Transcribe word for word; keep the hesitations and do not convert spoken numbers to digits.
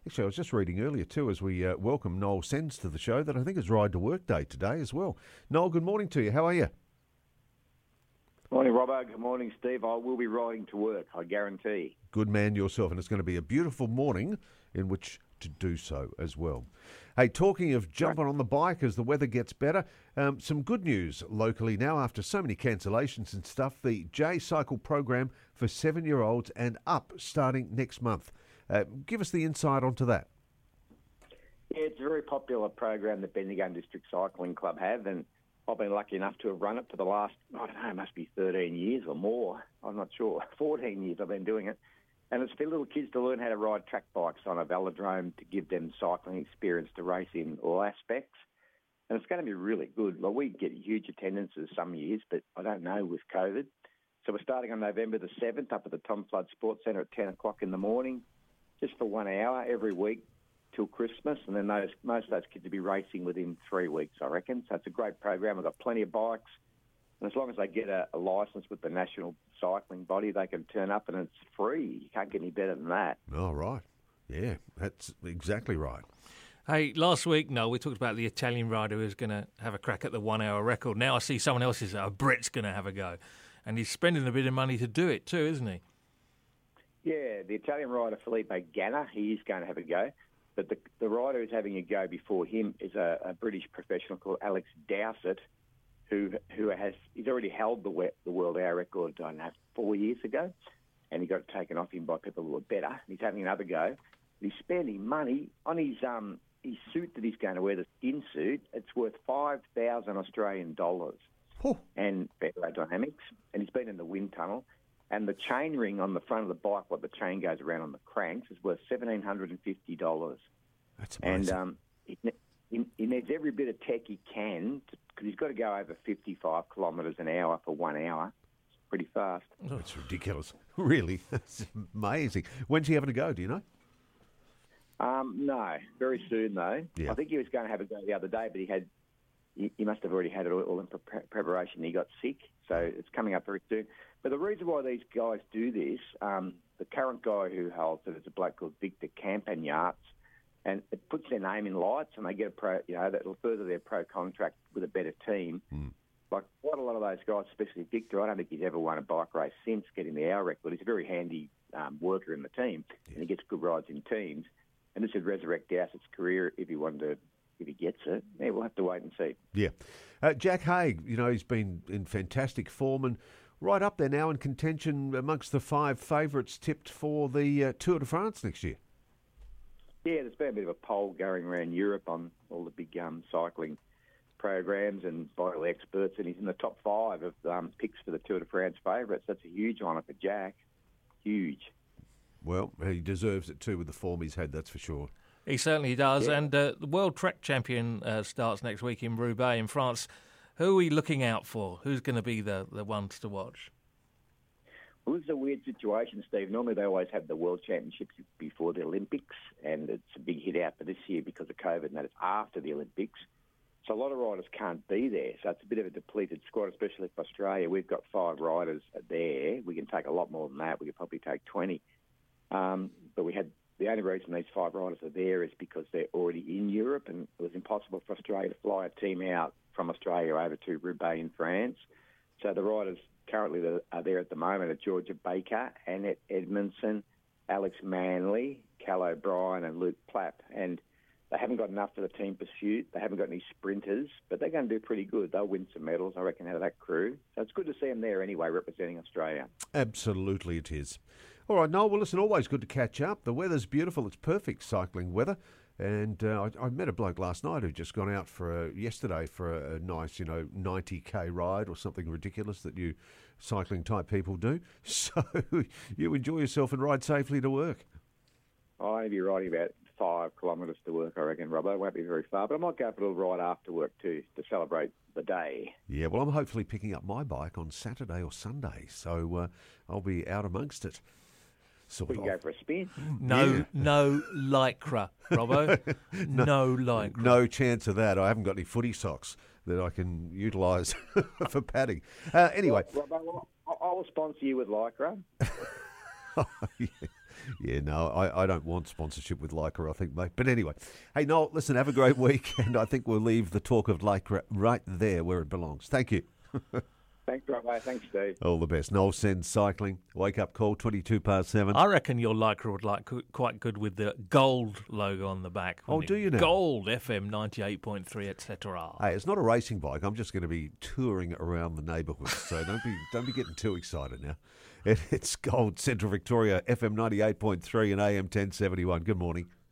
Actually, I was just reading earlier too, as we uh, welcome Noel Sens to the show, that I think it's Ride to Work Day today as well. Noel, good morning to you. How are you? Morning, Robbo. Good morning, Steve. I will be riding to work, I guarantee. Good man yourself, and it's going to be a beautiful morning in which to do so as well. Hey, talking of jumping on the bike as the weather gets better, um, some good news locally now after so many cancellations and stuff. The J Cycle program for seven-year-olds and up starting next month. Uh, give us the insight onto that. Yeah, it's a very popular program that Bendigo District Cycling Club have, and I've been lucky enough to have run it for the last, I don't know, it must be thirteen years or more. I'm not sure. fourteen years I've been doing it. And it's for little kids to learn how to ride track bikes on a velodrome to give them cycling experience to race in all aspects. And it's going to be really good. Well, we get huge attendances some years, but I don't know with COVID. So we're starting on November the seventh up at the Tom Flood Sports Centre at ten o'clock in the morning, just for one hour every week till Christmas. And then those most of those kids will be racing within three weeks, I reckon. So it's a great program. We've got plenty of bikes. And as long as they get a, a licence with the National Cycling Body, they can turn up and it's free. You can't get any better than that. Oh, right. Yeah, that's exactly right. Hey, last week, no, we talked about the Italian rider who's going to have a crack at the one-hour record. Now I see someone else is, a Brit's going to have a go. And he's spending a bit of money to do it too, isn't he? Yeah, the Italian rider Felipe Ganna, he is going to have a go. But the, the rider who's having a go before him is a, a British professional called Alex Dowsett, who who has he's already held the the world hour record, I don't know, four years ago, and he got it taken off him by people who were better. He's having another go. He's spending money on his um his suit that he's going to wear, the skin suit. It's worth five thousand Australian dollars, oh. and aerodynamics. And he's been in the wind tunnel. And the chain ring on the front of the bike, what the chain goes around on the cranks, is worth seventeen hundred and fifty dollars. That's amazing. And um, he, he, he needs every bit of tech he can because he's got to go over fifty-five kilometres an hour for one hour. It's pretty fast. Oh, it's ridiculous. Really, that's amazing. When's he having a go? Do you know? Um, no, very soon though. Yeah. I think he was going to have a go the other day, but he had he, he must have already had it all in pre- preparation. He got sick, so it's coming up very soon. But the reason why these guys do this, um, the current guy who holds it is a bloke called Victor Campagnarts, and it puts their name in lights, and they get a pro. You know, that'll further their pro contract with a better team. Mm. Like quite a lot of those guys, especially Victor, I don't think he's ever won a bike race since getting the hour record. He's a very handy um, worker in the team, Yeah. and he gets good rides in teams. And this would resurrect Dowsett's career if he wanted to, if he gets it. Yeah, we'll have to wait and see. Yeah. Uh, Jack Haig, you know, he's been in fantastic form and right up there now in contention amongst the five favourites tipped for the uh, Tour de France next year. Yeah, there's been a bit of a poll going around Europe on all the big um, cycling programs and by all experts, and he's in the top five of um, picks for the Tour de France favourites. That's a huge honour for Jack. Huge. Well, he deserves it too with the form he's had, that's for sure. He certainly does. Yeah. And uh, the World Track Champion uh, starts next week in Roubaix in France. Who are we looking out for? Who's going to be the, the ones to watch? Well, this is a weird situation, Steve. Normally they always have the World Championships before the Olympics, and it's a big hit out for this year because of COVID, and that it's after the Olympics. So a lot of riders can't be there. So it's a bit of a depleted squad, especially for Australia. We've got five riders there. We can take a lot more than that. We could probably take twenty. Um, but we had the only reason these five riders are there is because they're already in Europe, and it was impossible for Australia to fly a team out from Australia over to Roubaix in France. So the riders currently that are there at the moment are Georgia Baker, Annette Edmondson, Alex Manley, Cal O'Brien and Luke Plapp. And they haven't got enough for the team pursuit. They haven't got any sprinters, but they're going to do pretty good. They'll win some medals, I reckon, out of that crew. So it's good to see them there anyway, representing Australia. Absolutely it is. All right, Noel, well, listen, always good to catch up. The weather's beautiful. It's perfect cycling weather. And uh, I, I met a bloke last night who'd just gone out for a, yesterday for a, a nice, you know, ninety K ride or something ridiculous that you cycling type people do. So you enjoy yourself and ride safely to work. I'll be riding about five kilometres to work, I reckon, Robbo. It won't be very far, but I might go for a little ride after work too to celebrate the day. Yeah, well, I'm hopefully picking up my bike on Saturday or Sunday, so uh, I'll be out amongst it. Sort We can of. go for a spin. No, Yeah. no lycra, Robbo. no, lycra. No chance of that. I haven't got any footy socks that I can utilise for padding. Uh, anyway. Robbo, I I will sponsor you with Lycra. Yeah. Yeah, no, I, I don't want sponsorship with Lycra, I think, mate. But anyway, hey, Noel, listen, have a great week, and I think we'll leave the talk of Lycra right there where it belongs. Thank you. Thanks, Robo. Thanks, Steve. All the best. Noel Send Cycling, wake up call, twenty-two past seven. I reckon your Lycra would like quite good with the gold logo on the back. Oh, do you now? Gold, F M ninety-eight point three, et cetera. Hey, it's not a racing bike. I'm just going to be touring around the neighbourhood, so don't be don't be getting too excited now. It, it's Gold, Central Victoria, F M ninety-eight point three and A M ten seventy-one. Good morning.